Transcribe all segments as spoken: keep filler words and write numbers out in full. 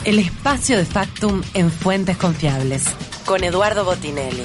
El espacio de Factum en fuentes confiables, con Eduardo Botinelli.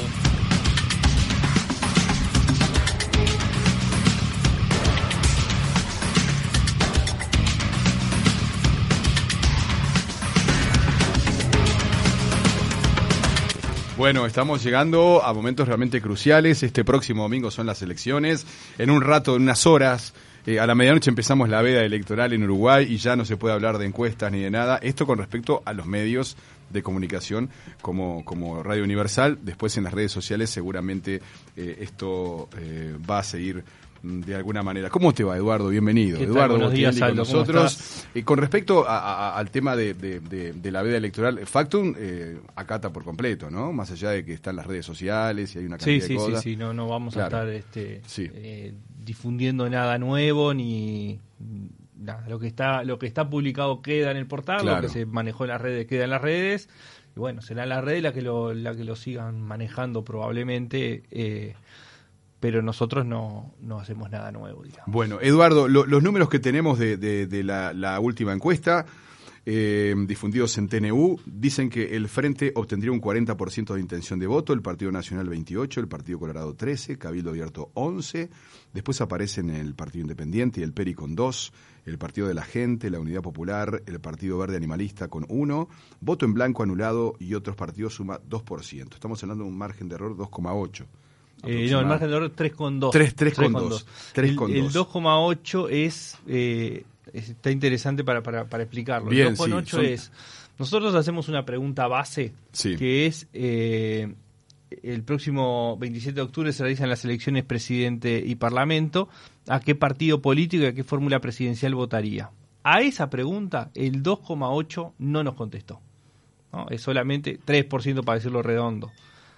Bueno, estamos llegando a momentos realmente cruciales. Este próximo domingo son las elecciones. En un rato, en unas horas, eh, a la medianoche empezamos la veda electoral en Uruguay y ya no se puede hablar de encuestas ni de nada. Esto con respecto a los medios de comunicación como, como Radio Universal. Después en las redes sociales seguramente eh, esto eh, va a seguir de alguna manera. ¿Cómo te va, Eduardo? Bienvenido. Eduardo Buenos días, con Aldo, nosotros. Eh, con respecto a, a, al tema de, de, de, de la veda electoral, Factum eh, acata por completo, ¿no? Más allá de que están las redes sociales y hay una cantidad sí, sí, de cosas. Sí, sí, no, no vamos claro. a estar este, sí. eh, difundiendo nada nuevo ni nada. Lo que está, lo que está publicado queda en el portal, claro. Lo que se manejó en las redes queda en las redes. Y bueno, será las redes la que lo, la que lo sigan manejando probablemente. Eh, pero nosotros no, no hacemos nada nuevo, digamos. Bueno, Eduardo, lo, los números que tenemos de, de, de la, la última encuesta, eh, difundidos en T N U, dicen que el Frente obtendría un cuarenta por ciento de intención de voto, el Partido Nacional veintiocho, el Partido Colorado trece, Cabildo Abierto once, después aparecen el Partido Independiente y el P E R I con dos, el Partido de la Gente, la Unidad Popular, el Partido Verde Animalista con uno, voto en blanco anulado y otros partidos suma dos por ciento. Estamos hablando de un margen de error dos coma ocho. Eh, no, el margen de error es tres coma dos. tres coma dos. El dos coma ocho es, eh, está interesante para, para, para explicarlo. Bien, el dos coma ocho sí, son... es, nosotros hacemos una pregunta base, sí. que es, eh, el próximo veintisiete de octubre se realizan las elecciones presidente y parlamento, ¿a qué partido político y a qué fórmula presidencial votaría? A esa pregunta, el dos coma ocho no nos contestó, ¿no? Es solamente tres por ciento para decirlo redondo.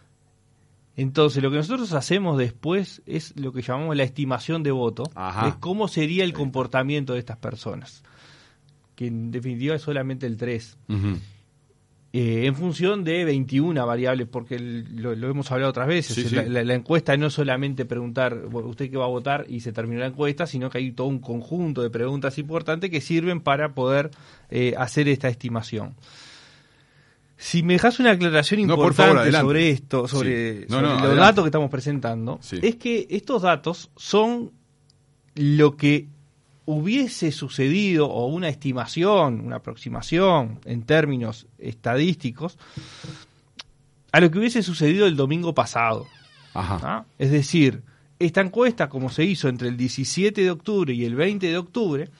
Entonces, lo que nosotros hacemos después es lo que llamamos la estimación de voto. Ajá. Es cómo sería el comportamiento de estas personas, que en definitiva es solamente el tres. Uh-huh. Eh, en función de veintiuna variables, porque el, lo, lo hemos hablado otras veces. Sí, la, sí. La, la encuesta no es solamente preguntar, ¿usted qué va a votar? Y se terminó la encuesta, sino que hay todo un conjunto de preguntas importantes que sirven para poder eh, hacer esta estimación. Si me dejas una aclaración importante no, favor, sobre esto, sobre, sí. no, sobre no, los adelante. datos que estamos presentando, sí. es que estos datos son lo que hubiese sucedido, o una estimación, una aproximación en términos estadísticos, a lo que hubiese sucedido el domingo pasado. Ajá. ¿Ah? Es decir, esta encuesta, como se hizo entre el diecisiete de octubre y el veinte de octubre,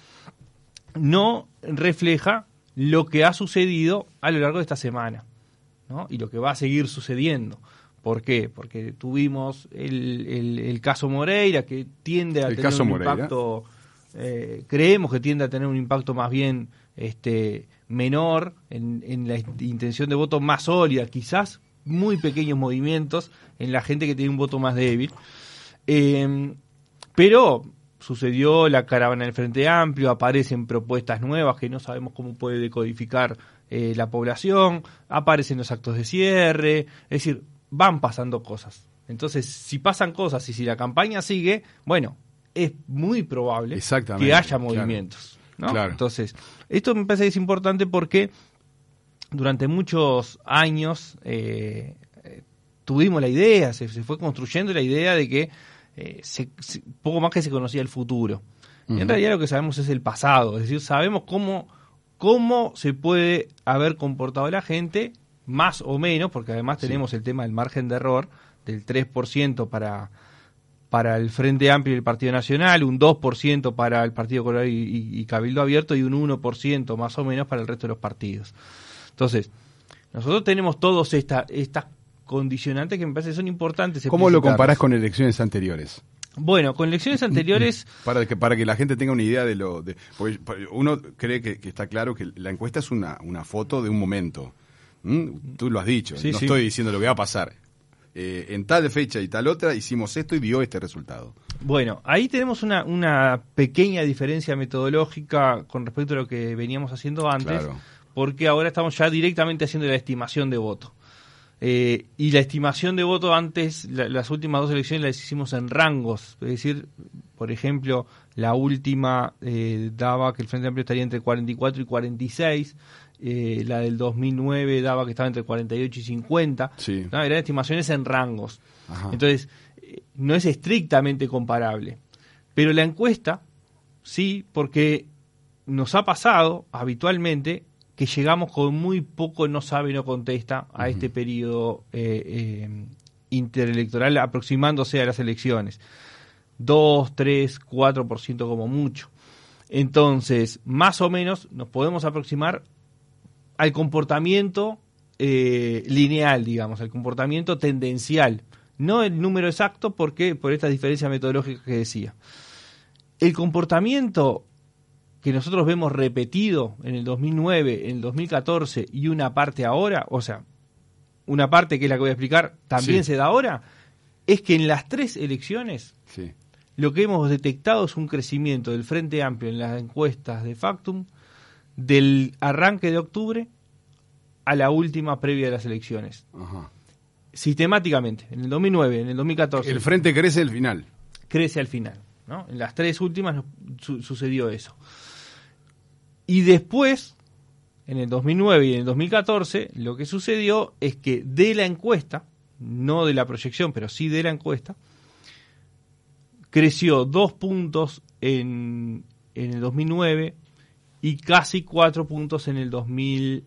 no refleja lo que ha sucedido a lo largo de esta semana, ¿no? Y lo que va a seguir sucediendo. ¿Por qué? Porque tuvimos el, el, el caso Moreira, que tiende a el tener un Moreira. impacto, eh, creemos que tiende a tener un impacto más bien este, menor en, en la intención de voto más sólida, quizás muy pequeños movimientos en la gente que tiene un voto más débil. Eh, pero... sucedió la caravana del Frente Amplio, aparecen propuestas nuevas que no sabemos cómo puede decodificar eh, la población, aparecen los actos de cierre, es decir, van pasando cosas. Entonces, si pasan cosas y si la campaña sigue, bueno, es muy probable que haya movimientos, claro, ¿no? Claro. Entonces, esto me parece que es importante porque durante muchos años eh, eh, tuvimos la idea, se, se fue construyendo la idea de que Eh, se, se, poco más que se conocía el futuro. Uh-huh. En realidad lo que sabemos es el pasado, es decir, sabemos cómo, cómo se puede haber comportado la gente, más o menos, porque además tenemos sí. el tema del margen de error, del tres por ciento para, para el Frente Amplio y el Partido Nacional, un dos por ciento para el Partido Colorado y, y, y Cabildo Abierto, y un uno por ciento más o menos para el resto de los partidos. Entonces, nosotros tenemos todos esta, estas condicionantes que me parece son importantes. ¿Cómo lo comparás con elecciones anteriores? Bueno, con elecciones anteriores... para que para que la gente tenga una idea de lo... De, porque uno cree que, que está claro que la encuesta es una, una foto de un momento. ¿Mm? Tú lo has dicho, sí, no sí. estoy diciendo lo que va a pasar. Eh, en tal fecha y tal otra hicimos esto y dio este resultado. Bueno, ahí tenemos una, una pequeña diferencia metodológica con respecto a lo que veníamos haciendo antes, claro. porque ahora estamos ya directamente haciendo la estimación de voto. Eh, y la estimación de voto antes, la, las últimas dos elecciones las hicimos en rangos, es decir, por ejemplo, la última eh, daba que el Frente Amplio estaría entre cuarenta y cuatro y cuarenta y seis, eh, la del dos mil nueve daba que estaba entre cuarenta y ocho y cincuenta, sí. ¿no? Eran estimaciones en rangos. Ajá. Entonces, eh, no es estrictamente comparable. Pero la encuesta, sí, porque nos ha pasado habitualmente que llegamos con muy poco no sabe, no contesta a uh-huh. este periodo eh, eh, interelectoral aproximándose a las elecciones. dos, tres, cuatro por ciento como mucho. Entonces, más o menos nos podemos aproximar al comportamiento eh, lineal, digamos, al comportamiento tendencial. No el número exacto, porque por esta diferencia metodológica que decía. El comportamiento que nosotros vemos repetido en el dos mil nueve, en el dos mil catorce y una parte ahora, o sea, una parte que es la que voy a explicar, también sí. se da ahora, es que en las tres elecciones sí. lo que hemos detectado es un crecimiento del Frente Amplio en las encuestas de Factum del arranque de octubre a la última previa de las elecciones. Ajá. Sistemáticamente, en el dos mil nueve, en el dos mil catorce. El Frente crece al final. Crece al final, ¿no? En las tres últimas su- sucedió eso. Y después, en el dos mil nueve y en el dos mil catorce, lo que sucedió es que de la encuesta, no de la proyección, pero sí de la encuesta, creció dos puntos en, en el dos mil nueve y casi cuatro puntos en el dos mil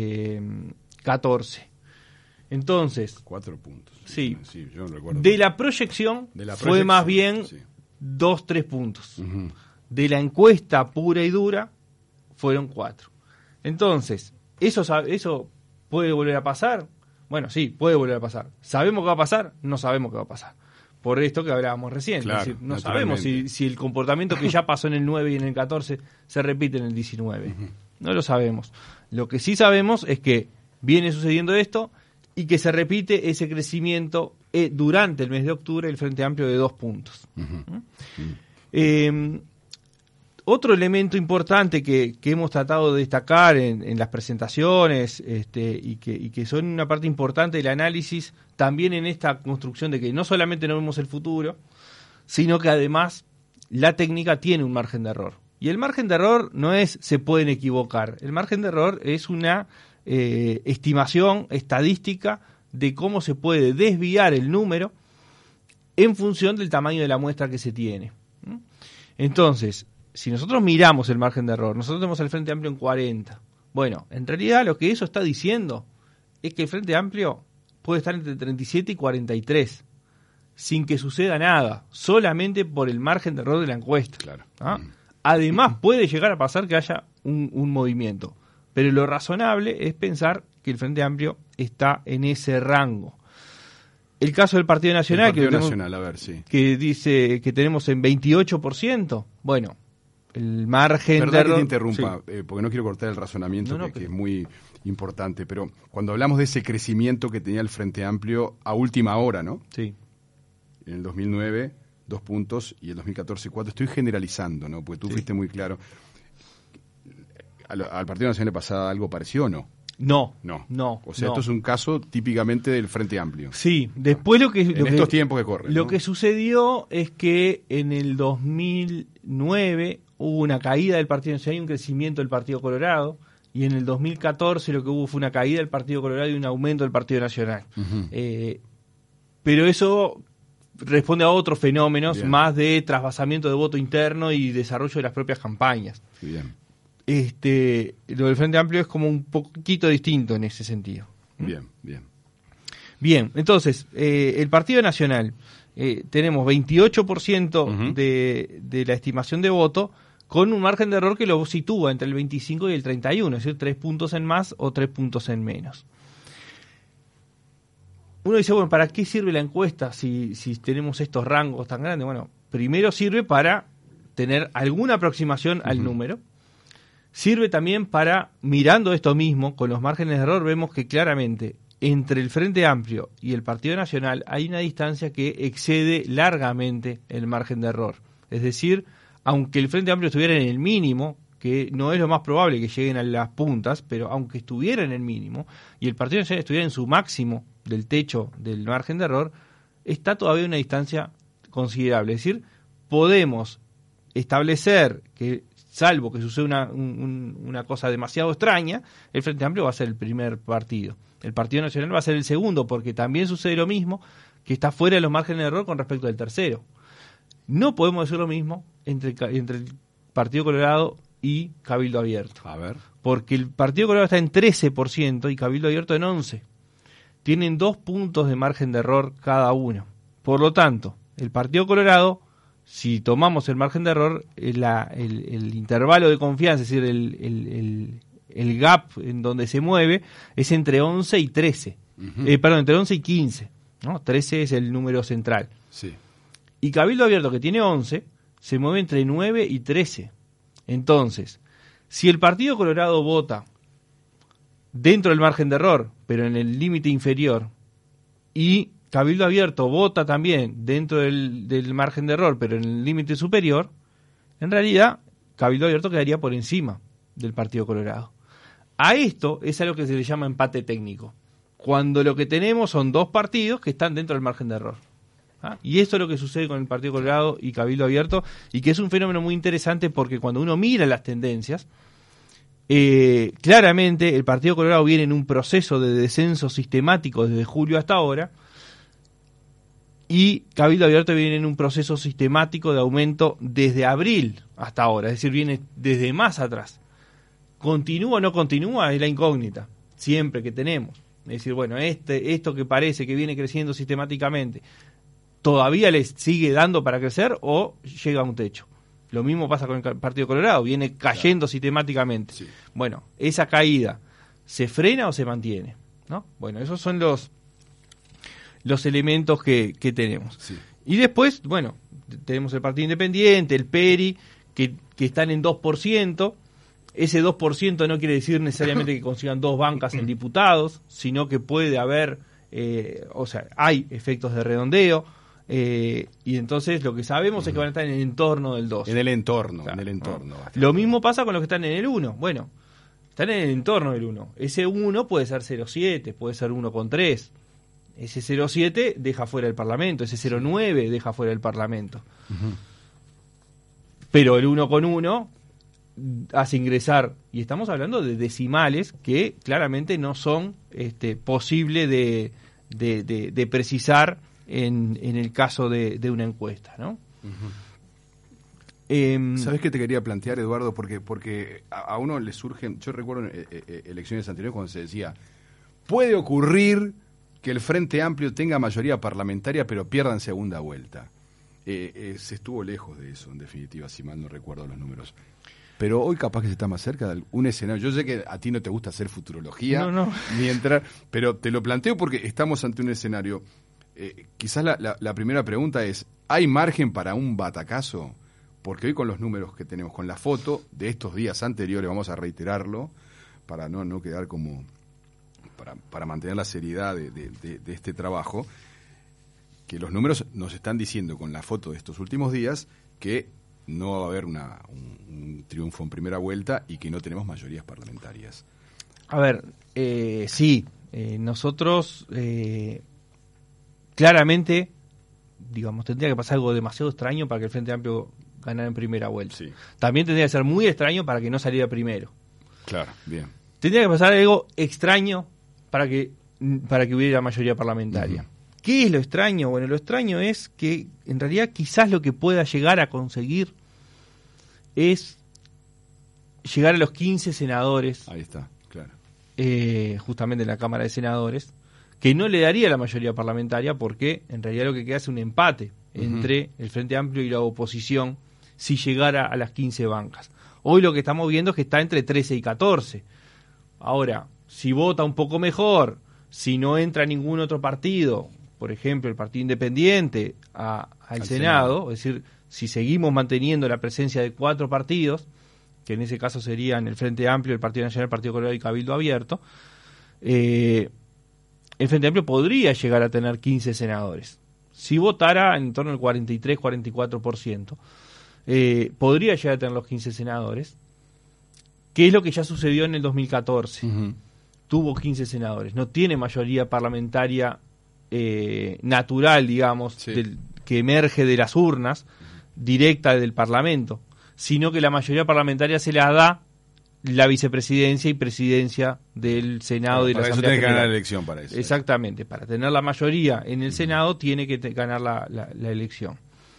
catorce. Entonces, cuatro puntos. Sí. sí yo no recuerdo. De la proyección de la fue proyección, más bien sí. dos, tres puntos. Uh-huh. De la encuesta pura y dura fueron cuatro. Entonces, ¿eso, ¿eso puede volver a pasar? Bueno, sí, puede volver a pasar. ¿Sabemos qué va a pasar? No sabemos qué va a pasar. Por esto que hablábamos recién. Claro, es decir, no sabemos si, si el comportamiento que ya pasó en el nueve y en el catorce se repite en el diecinueve. Uh-huh. No lo sabemos. Lo que sí sabemos es que viene sucediendo esto y que se repite ese crecimiento eh, durante el mes de octubre del Frente Amplio de dos puntos. Uh-huh. Uh-huh. Eh, otro elemento importante que, que hemos tratado de destacar en, en las presentaciones este, y, que, y que son una parte importante del análisis, también en esta construcción de que no solamente no vemos el futuro, sino que además la técnica tiene un margen de error. Y el margen de error no es se pueden equivocar, el margen de error es una eh, estimación estadística de cómo se puede desviar el número en función del tamaño de la muestra que se tiene. Entonces, si nosotros miramos el margen de error, nosotros tenemos el Frente Amplio en cuarenta. Bueno, en realidad lo que eso está diciendo es que el Frente Amplio puede estar entre treinta y siete y cuarenta y tres, sin que suceda nada, solamente por el margen de error de la encuesta. Claro. ¿Ah? Además, puede llegar a pasar que haya un, un movimiento, pero lo razonable es pensar que el Frente Amplio está en ese rango. El caso del Partido Nacional, el Partido que, Nacional tenemos, a ver, sí. que dice que tenemos en veintiocho por ciento, bueno, el margen Perdón de error... que te interrumpa, sí. eh, porque no quiero cortar el razonamiento, no, no, que, pero... que es muy importante, pero cuando hablamos de ese crecimiento que tenía el Frente Amplio a última hora, ¿no? Sí. En el dos mil nueve, dos puntos, y el dos mil catorce, cuatro. Estoy generalizando, ¿no? Porque tú sí. fuiste muy claro. ¿Al, al Partido Nacional le pasaba algo parecido o no? No, no, no. O sea, no. esto es un caso típicamente del Frente Amplio. Sí, después lo que... En lo estos que, tiempos que corren. Lo ¿no? que sucedió es que en el dos mil nueve hubo una caída del Partido Nacional y un crecimiento del Partido Colorado, y en el dos mil catorce lo que hubo fue una caída del Partido Colorado y un aumento del Partido Nacional. Uh-huh. Eh, pero eso responde a otros fenómenos, Bien. más de trasvasamiento de voto interno y desarrollo de las propias campañas. Bien. Este, lo del Frente Amplio es como un poquito distinto en ese sentido. Bien, bien. Bien, entonces, eh, el Partido Nacional, eh, tenemos veintiocho por ciento uh-huh. de, de la estimación de voto, con un margen de error que lo sitúa entre el veinticinco y el treinta y uno, es decir, tres puntos en más o tres puntos en menos. Uno dice, bueno, ¿para qué sirve la encuesta si, si tenemos estos rangos tan grandes? Bueno, primero sirve para tener alguna aproximación uh-huh. al número. Sirve también para, mirando esto mismo, con los márgenes de error, vemos que claramente entre el Frente Amplio y el Partido Nacional hay una distancia que excede largamente el margen de error. Es decir, aunque el Frente Amplio estuviera en el mínimo, que no es lo más probable que lleguen a las puntas, pero aunque estuviera en el mínimo, y el Partido Nacional estuviera en su máximo del techo del margen de error, está todavía una distancia considerable. Es decir, podemos establecer que salvo que suceda una, un, una cosa demasiado extraña, el Frente Amplio va a ser el primer partido. El Partido Nacional va a ser el segundo, porque también sucede lo mismo, que está fuera de los márgenes de error con respecto del tercero. No podemos decir lo mismo entre, entre el Partido Colorado y Cabildo Abierto. A ver. Porque el Partido Colorado está en trece por ciento y Cabildo Abierto en once por ciento. Tienen dos puntos de margen de error cada uno. Por lo tanto, el Partido Colorado, si tomamos el margen de error, la, el, el intervalo de confianza, es decir, el, el, el, el gap en donde se mueve, es entre once y trece. Uh-huh. Eh, perdón, entre once y quince. ¿No? trece es el número central. Sí. Y Cabildo Abierto, que tiene once, se mueve entre nueve y trece. Entonces, si el Partido Colorado vota dentro del margen de error, pero en el límite inferior, y Cabildo Abierto vota también dentro del, del margen de error, pero en el límite superior, en realidad Cabildo Abierto quedaría por encima del Partido Colorado. A esto es a lo que se le llama empate técnico, cuando lo que tenemos son dos partidos que están dentro del margen de error. ¿Ah? Y esto es lo que sucede con el Partido Colorado y Cabildo Abierto, y que es un fenómeno muy interesante porque cuando uno mira las tendencias, eh, claramente el Partido Colorado viene en un proceso de descenso sistemático desde julio hasta ahora, y Cabildo Abierto viene en un proceso sistemático de aumento desde abril hasta ahora, es decir, viene desde más atrás. ¿Continúa o no continúa? Es la incógnita, siempre que tenemos. Es decir, bueno, este, esto que parece que viene creciendo sistemáticamente, ¿todavía les sigue dando para crecer o llega a un techo? Lo mismo pasa con el Partido Colorado, viene cayendo claro. sistemáticamente. Sí. Bueno, esa caída, ¿se frena o se mantiene? ¿No? Bueno, esos son los, los elementos que, que tenemos. Sí. Y después, bueno, tenemos el Partido Independiente, el P E R I, que, que están en dos por ciento. Ese dos por ciento no quiere decir necesariamente que consigan dos bancas en diputados, sino que puede haber, eh, o sea, hay efectos de redondeo. Eh, y entonces lo que sabemos uh-huh. es que van a estar en el entorno del dos. En el entorno, claro, en el entorno. ¿no? Lo mismo pasa con los que están en el uno. Bueno, están en el entorno del uno. Ese uno puede ser cero coma siete, puede ser uno coma tres. Ese cero coma siete deja fuera el Parlamento, ese cero coma nueve deja fuera el Parlamento. Uh-huh. Pero el uno con uno hace ingresar, y estamos hablando de decimales que claramente no son este, posible de, de, de, de precisar En, en el caso de, de una encuesta, ¿no? Uh-huh. Eh, ¿Sabes qué te quería plantear, Eduardo? Porque porque a, a uno le surgen, yo recuerdo en eh, eh, elecciones anteriores cuando se decía, puede ocurrir que el Frente Amplio tenga mayoría parlamentaria pero pierda en segunda vuelta. Eh, eh, se estuvo lejos de eso, en definitiva, si mal no recuerdo los números. Pero hoy capaz que se está más cerca de un escenario. Yo sé que a ti no te gusta hacer futurología, no, no. ni entrar, pero te lo planteo porque estamos ante un escenario. Eh, quizás la, la, la primera pregunta es, ¿hay margen para un batacazo? Porque hoy con los números que tenemos, con la foto de estos días anteriores, vamos a reiterarlo, para no, no quedar como, para, para mantener la seriedad de, de, de, de este trabajo, que los números nos están diciendo con la foto de estos últimos días que no va a haber una, un, un triunfo en primera vuelta y que no tenemos mayorías parlamentarias. A ver, eh, sí, eh, nosotros... Eh, Claramente, digamos, tendría que pasar algo demasiado extraño para que el Frente Amplio ganara en primera vuelta. Sí. También tendría que ser muy extraño para que no saliera primero. Claro, bien. Tendría que pasar algo extraño para que para que hubiera mayoría parlamentaria. Uh-huh. ¿Qué es lo extraño? Bueno, lo extraño es que en realidad quizás lo que pueda llegar a conseguir es llegar a los quince senadores. Ahí está, claro. Eh, justamente en la Cámara de Senadores, que no le daría la mayoría parlamentaria porque en realidad lo que queda es un empate uh-huh. entre el Frente Amplio y la oposición si llegara a las quince bancas. Hoy lo que estamos viendo es que está entre trece y catorce. Ahora, si vota un poco mejor, si no entra ningún otro partido, por ejemplo el Partido Independiente a, al, al Senado, Senado, es decir, si seguimos manteniendo la presencia de cuatro partidos, que en ese caso serían el Frente Amplio, el Partido Nacional, el Partido Colorado y Cabildo Abierto, eh, el Frente Amplio podría llegar a tener quince senadores. Si votara en torno al cuarenta y tres, cuarenta y cuatro por ciento, eh, podría llegar a tener los quince senadores, que es lo que ya sucedió en el dos mil catorce. Uh-huh. Tuvo quince senadores. No tiene mayoría parlamentaria eh, natural, digamos, sí. del, que emerge de las urnas, uh-huh. directa del Parlamento. sino que la mayoría parlamentaria se la da la vicepresidencia y presidencia del Senado y de la Asamblea General. Para eso tiene que ganar General. la elección para eso. Exactamente, para tener la mayoría en el Senado tiene que te- ganar la, la, la elección.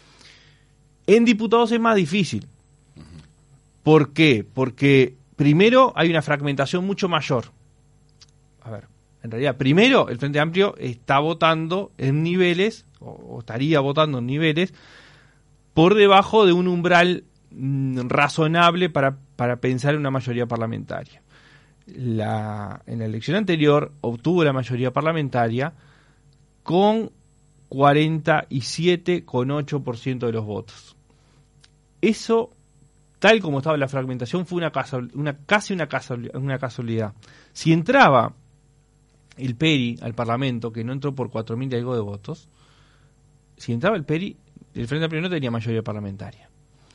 En diputados es más difícil. ¿Por qué? Porque primero hay una fragmentación mucho mayor. A ver, en realidad, primero el Frente Amplio está votando en niveles, o, o estaría votando en niveles, por debajo de un umbral mm, razonable para, para pensar en una mayoría parlamentaria. La, en la elección anterior obtuvo la mayoría parlamentaria con cuarenta y siete coma ocho por ciento de los votos. Eso, tal como estaba la fragmentación, fue una, casual, una casi una, casual, una casualidad. Si entraba el Peri al Parlamento, que no entró por cuatro mil y algo de votos, si entraba el Peri, el Frente Amplio no tenía mayoría parlamentaria.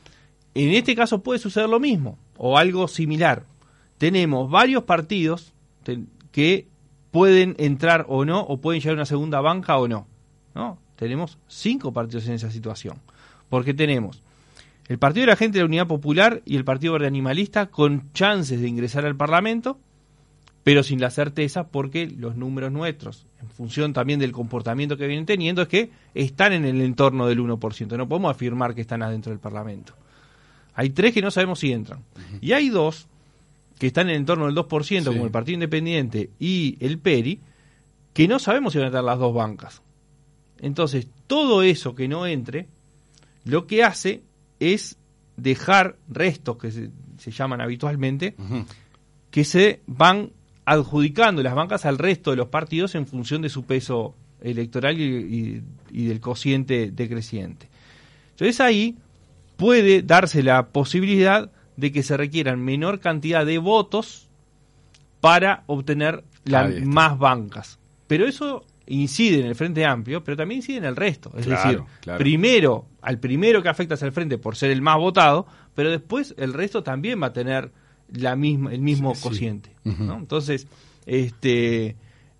En este caso puede suceder lo mismo, o algo similar. Tenemos varios partidos te, que pueden entrar o no, o pueden llegar a una segunda banca o no, ¿no? Tenemos cinco partidos en esa situación, porque tenemos el Partido de la Gente de la Unidad Popular y el Partido Verde Animalista con chances de ingresar al Parlamento, pero sin la certeza, porque los números nuestros, en función también del comportamiento que vienen teniendo, es que están en el entorno del uno por ciento. No podemos afirmar que están adentro del Parlamento. Hay tres que no sabemos si entran. Uh-huh. Y hay dos que están en el entorno del dos por ciento, sí, como el Partido Independiente y el Peri, que no sabemos si van a estar las dos bancas. Entonces, todo eso que no entre, lo que hace es dejar restos, que se, se llaman habitualmente, uh-huh, que se van adjudicando las bancas al resto de los partidos en función de su peso electoral y, y, y del cociente decreciente. Entonces ahí puede darse la posibilidad de que se requieran menor cantidad de votos para obtener las más bancas. Pero eso incide en el Frente Amplio, pero también incide en el resto. Es claro, decir, claro. primero, al primero que afecta es al Frente por ser el más votado, pero después el resto también va a tener la misma, el mismo sí, cociente, sí. Uh-huh. ¿no? Entonces, este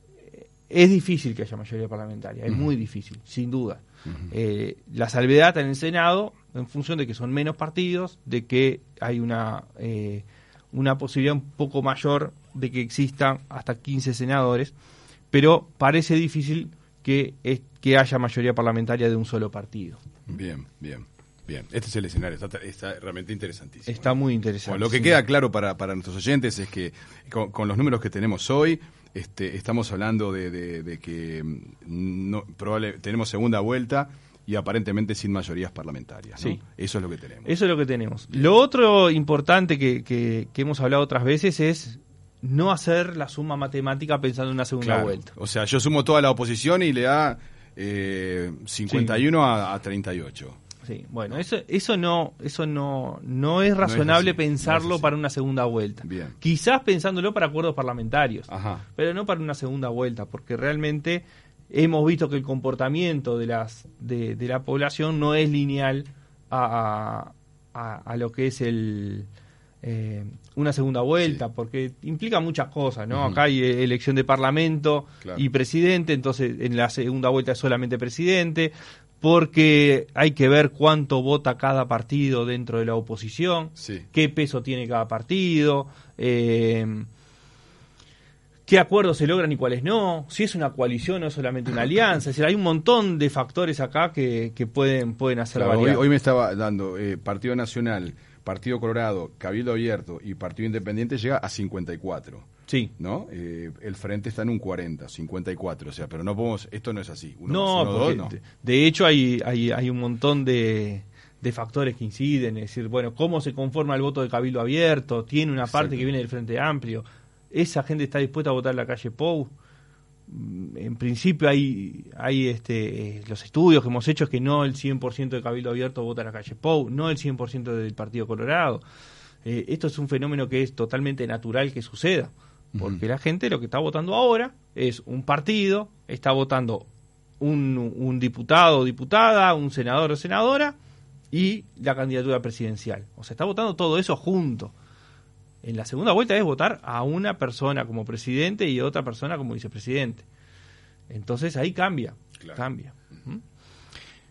es difícil que haya mayoría parlamentaria, es uh-huh. muy difícil, sin duda. Uh-huh. Eh, la salvedad está en el Senado, en función de que son menos partidos, de que hay una eh, una posibilidad un poco mayor de que existan hasta quince senadores, pero parece difícil que, es, que haya mayoría parlamentaria de un solo partido. Bien, bien. Bien, este es el escenario, está, está realmente interesantísimo. Está muy interesante. Bueno, lo que sí. queda claro para, para nuestros oyentes es que con, con los números que tenemos hoy, este, estamos hablando de, de, de que no, probable, tenemos segunda vuelta y aparentemente sin mayorías parlamentarias, ¿no? Sí. Eso es lo que tenemos. Eso es lo que tenemos. Lo otro importante que, que, que hemos hablado otras veces es no hacer la suma matemática pensando en una segunda claro. vuelta. O sea, yo sumo toda la oposición y le da eh, cincuenta y uno sí. a, a treinta y ocho. Sí, bueno, eso eso no eso no no es razonable no es así, pensarlo no es para una segunda vuelta. Bien. Quizás pensándolo para acuerdos parlamentarios, Ajá. pero no para una segunda vuelta, porque realmente hemos visto que el comportamiento de las de, de la población no es lineal a, a, a lo que es el eh, una segunda vuelta, sí. porque implica muchas cosas, ¿no? Uh-huh. Acá hay elección de parlamento claro. y presidente, entonces en la segunda vuelta es solamente presidente, porque hay que ver cuánto vota cada partido dentro de la oposición, sí. qué peso tiene cada partido, eh, qué acuerdos se logran y cuáles no, si es una coalición o es solamente una alianza. Es decir, hay un montón de factores acá que, que pueden, pueden hacer claro, variar. Hoy, hoy me estaba dando eh, Partido Nacional, Partido Colorado, Cabildo Abierto y Partido Independiente llega a cincuenta y cuatro. Sí. ¿No? Eh, el Frente está en un cuarenta, cincuenta y cuatro, o sea, pero no podemos, esto no es así. Uno no, más uno, porque dos, no. De, de hecho hay, hay, hay un montón de, de factores que inciden, es decir, bueno, cómo se conforma el voto de Cabildo Abierto, tiene una parte Exacto. que viene del Frente Amplio, esa gente está dispuesta a votar en la calle Pou. En principio hay hay este eh, los estudios que hemos hecho es que no el cien por ciento de Cabildo Abierto vota en la calle Pou, no el cien por ciento del Partido Colorado. Eh, esto es un fenómeno que es totalmente natural que suceda, porque uh-huh. la gente lo que está votando ahora es un partido, está votando un, un diputado o diputada, un senador o senadora y la candidatura presidencial. O sea, está votando todo eso junto. En la segunda vuelta es votar a una persona como presidente y a otra persona como vicepresidente. Entonces ahí cambia, claro. cambia. ¿Mm?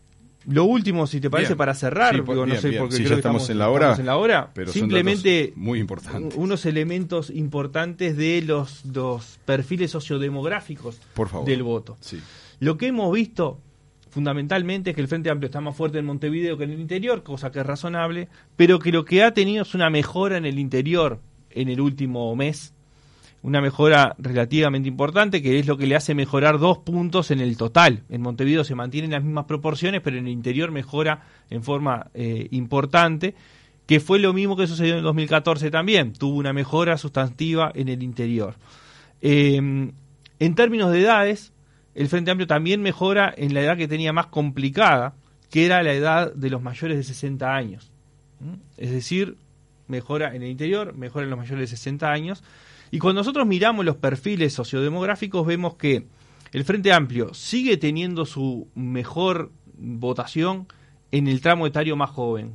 Lo último, si te parece, bien. para cerrar, Sí, por, digo, no bien, sé, bien. porque sí, creo ya que estamos, estamos en la hora, estamos en la hora, pero simplemente son muy importantes. Unos elementos importantes de los, los perfiles sociodemográficos por favor. del voto. Sí. Lo que hemos visto fundamentalmente es que el Frente Amplio está más fuerte en Montevideo que en el interior, cosa que es razonable, pero que lo que ha tenido es una mejora en el interior en el último mes, una mejora relativamente importante, que es lo que le hace mejorar dos puntos en el total. En Montevideo se mantienen las mismas proporciones, pero en el interior mejora en forma eh, importante, que fue lo mismo que sucedió en el dos mil catorce también, tuvo una mejora sustantiva en el interior. Eh, en términos de edades, el Frente Amplio también mejora en la edad que tenía más complicada, que era la edad de los mayores de sesenta años. ¿Mm? Es decir, mejora en el interior, mejora en los mayores de sesenta años. Y cuando nosotros miramos los perfiles sociodemográficos, vemos que el Frente Amplio sigue teniendo su mejor votación en el tramo etario más joven.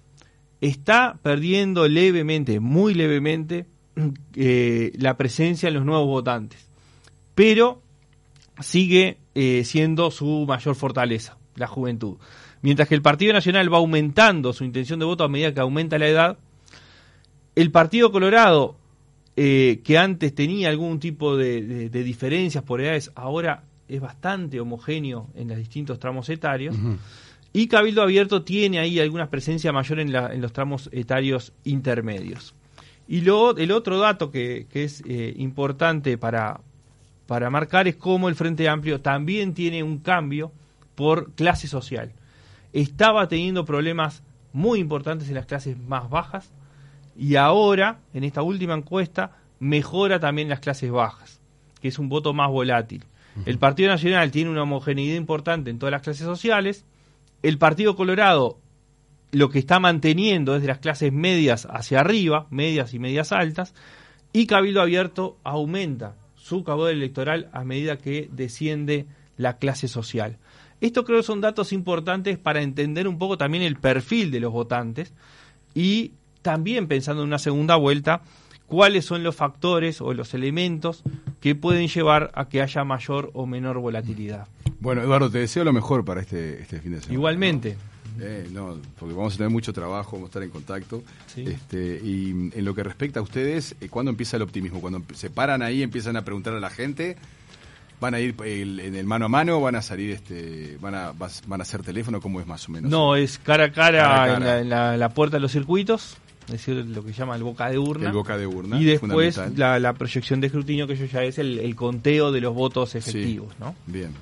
Está perdiendo levemente, muy levemente, eh, la presencia en los nuevos votantes. Pero sigue eh, siendo su mayor fortaleza, la juventud. Mientras que el Partido Nacional va aumentando su intención de voto a medida que aumenta la edad, el Partido Colorado, eh, que antes tenía algún tipo de, de, de diferencias por edades, ahora es bastante homogéneo en los distintos tramos etarios. Uh-huh. Y Cabildo Abierto tiene ahí alguna presencia mayor en, la, en los tramos etarios intermedios. Y luego el otro dato que, que es eh, importante para... para marcar es cómo el Frente Amplio también tiene un cambio por clase social. Estaba teniendo problemas muy importantes en las clases más bajas y ahora, en esta última encuesta, mejora también las clases bajas, que es un voto más volátil. Uh-huh. El Partido Nacional tiene una homogeneidad importante en todas las clases sociales. El Partido Colorado lo que está manteniendo es de las clases medias hacia arriba, medias y medias altas, y Cabildo Abierto aumenta su caudal electoral a medida que desciende la clase social. Esto creo que son datos importantes para entender un poco también el perfil de los votantes y también pensando en una segunda vuelta, cuáles son los factores o los elementos que pueden llevar a que haya mayor o menor volatilidad. Bueno, Eduardo, te deseo lo mejor para este, este fin de semana. Igualmente. ¿no? Eh, no, porque vamos a tener mucho trabajo, vamos a estar en contacto. Sí. Este, y en lo que respecta a ustedes, ¿cuándo empieza el optimismo? Cuando se paran ahí, empiezan a preguntar a la gente, ¿van a ir el, en el mano a mano? ¿Van a salir, este, van a, van a hacer teléfono? ¿Cómo es más o menos? No, es cara a cara, cara, a cara. En, la, en la, la puerta de los circuitos, es decir, lo que se llama el boca de urna. El boca de urna. Y después la, la proyección de escrutinio, que eso ya es el, el conteo de los votos efectivos, sí. ¿no? Bien.